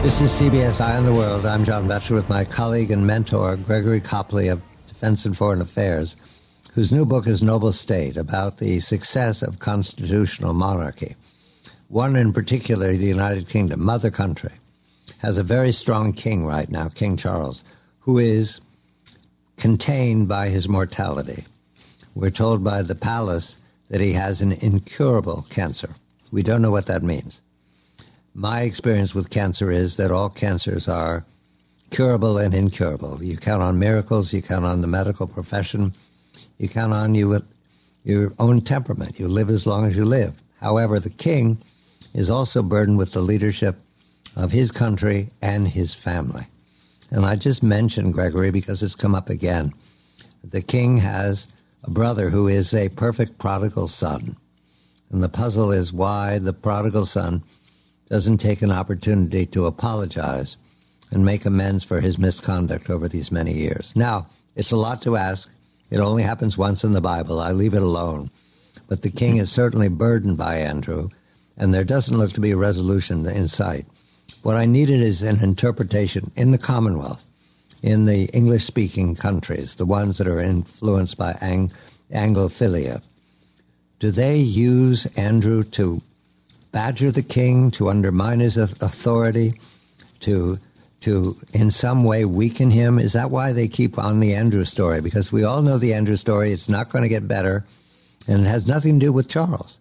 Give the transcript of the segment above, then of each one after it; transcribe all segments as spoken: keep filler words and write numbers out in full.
This is C B S Eye on the World. I'm John Batchelor with my colleague and mentor, Gregory Copley of Defense and Foreign Affairs, whose new book is Noble State, about the success of constitutional monarchy. One in particular, the United Kingdom, mother country, has a very strong king right now, King Charles, who is contained by his mortality. We're told by the palace that he has an incurable cancer. We don't know what that means. My experience with cancer is that all cancers are curable and incurable. You count on miracles, you count on the medical profession, you count on you with your own temperament. You live as long as you live. However, the king is also burdened with the leadership of his country and his family. And I just mentioned Gregory because it's come up again. The king has a brother who is a perfect prodigal son. And the puzzle is why the prodigal son doesn't take an opportunity to apologize and make amends for his misconduct over these many years. Now, it's a lot to ask. It only happens once in the Bible. I leave it alone. But the king is certainly burdened by Andrew, and there doesn't look to be a resolution in sight. What I needed is an interpretation in the Commonwealth, in the English-speaking countries, the ones that are influenced by Ang- Anglophilia. Do they use Andrew to badger the king, to undermine his authority, to to in some way weaken him? Is that why they keep on the Andrew story? Because we all know the Andrew story. It's not going to get better, and it has nothing to do with Charles.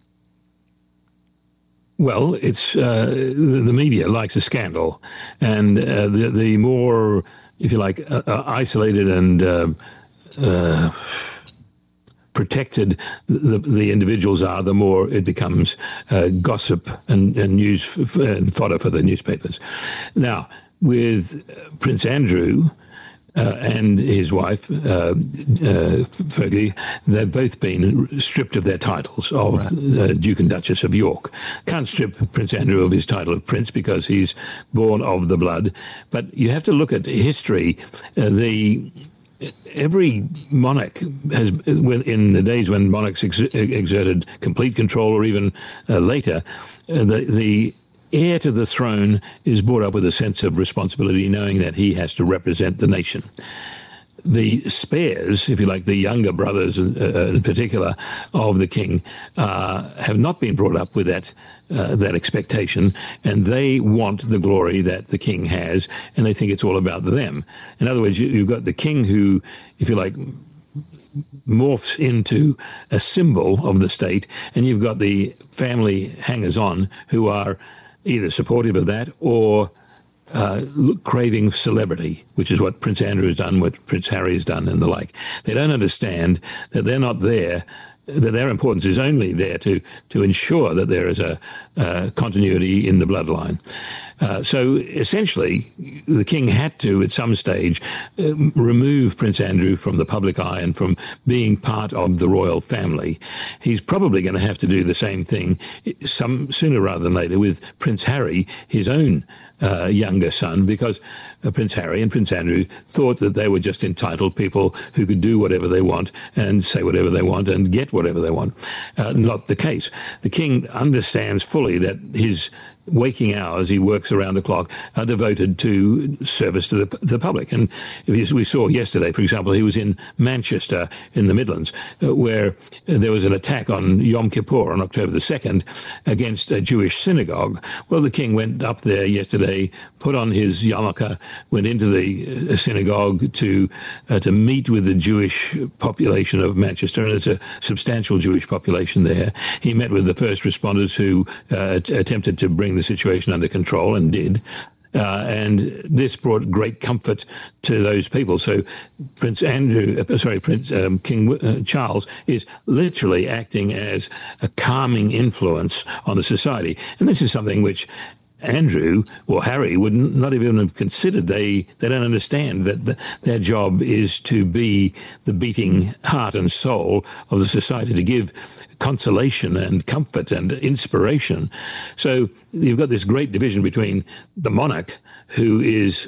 Well, it's uh, the, the media likes a scandal, and uh, the the more, if you like, uh, uh, isolated and uh, uh, protected the, the individuals are, the more it becomes uh, gossip and, and news f- and fodder for the newspapers. Now, with Prince Andrew uh, and his wife, uh, uh, Fergie, they've both been stripped of their titles of right. uh, Duke and Duchess of York. Can't strip Prince Andrew of his title of Prince because he's born of the blood. But you have to look at history. Uh, the Every monarch has, in the days when monarchs ex- exerted complete control, or even uh, later, uh, the, the heir to the throne is brought up with a sense of responsibility, knowing that he has to represent the nation. The spares, if you like, the younger brothers uh, in particular of the king, uh, have not been brought up with that uh, that expectation, and they want the glory that the king has, and they think it's all about them. In other words, you, you've got the king who, if you like, morphs into a symbol of the state, and you've got the family hangers-on who are either supportive of that or Uh, look, craving celebrity, which is what Prince Andrew has done, what Prince Harry has done, and the like. They don't understand that they're not there, that their importance is only there to, to ensure that there is a uh, continuity in the bloodline. Uh, so essentially, the king had to, at some stage, uh, remove Prince Andrew from the public eye and from being part of the royal family. He's probably going to have to do the same thing some sooner rather than later with Prince Harry, his own uh, younger son, because uh, Prince Harry and Prince Andrew thought that they were just entitled people who could do whatever they want and say whatever they want and get whatever they want. Uh, not the case. The king understands fully that his waking hours, he works around the clock, are devoted to service to the, the public. And we saw yesterday, for example, he was in Manchester in the Midlands, uh, where there was an attack on Yom Kippur on October the second against a Jewish synagogue. Well, the king went up there yesterday, put on his yarmulke, went into the uh, synagogue to uh, to meet with the Jewish population of Manchester, and there's a substantial Jewish population there. He met with the first responders who uh, t- attempted to bring the situation under control, and did. Uh, and this brought great comfort to those people. So Prince Andrew, uh, sorry, Prince um, King uh, Charles is literally acting as a calming influence on the society. And this is something which Andrew or Harry would not even have considered. They they don't understand that the, their job is to be the beating heart and soul of the society, to give consolation and comfort and inspiration. So you've got this great division between the monarch, who is,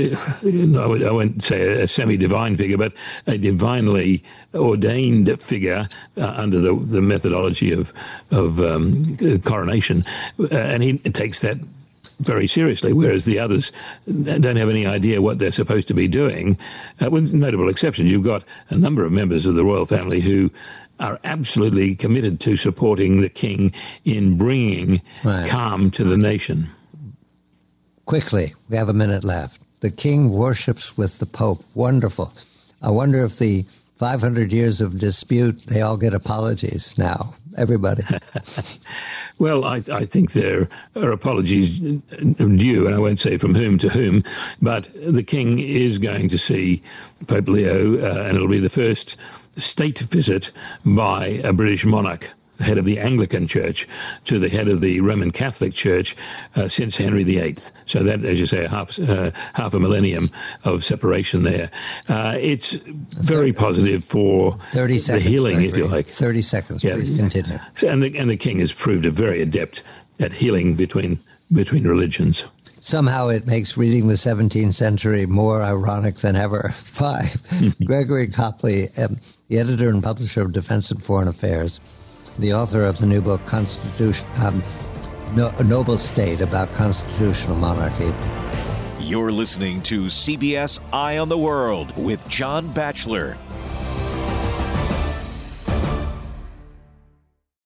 uh, I won't say a semi-divine figure, but a divinely ordained figure uh, under the, the methodology of, of um, coronation. Uh, and he takes that very seriously, whereas the others don't have any idea what they're supposed to be doing, uh, with notable exceptions. You've got a number of members of the royal family who are absolutely committed to supporting the king in bringing right. calm to the nation. Quickly, we have a minute left. The king worships with the Pope. Wonderful. I wonder if the five hundred years of dispute, they all get apologies now, everybody. Well, I, I think there are apologies due, and I won't say from whom to whom, but the king is going to see Pope Leo, uh, and it'll be the first state visit by a British monarch, head of the Anglican Church, to the head of the Roman Catholic Church uh, since Henry the Eighth. So that, as you say, half uh, half a millennium of separation there. Uh, it's very positive for thirty seconds, the healing, Gregory. if you like. thirty seconds, yeah. Please continue. And the, and the king has proved a very adept at healing between between religions. Somehow it makes reading the seventeenth century more ironic than ever. Five. Gregory Copley, um, the editor and publisher of Defense and Foreign Affairs, the author of the new book, Constitution, um, no, A Noble State, about constitutional monarchy. You're listening to C B S Eye on the World with John Batchelor.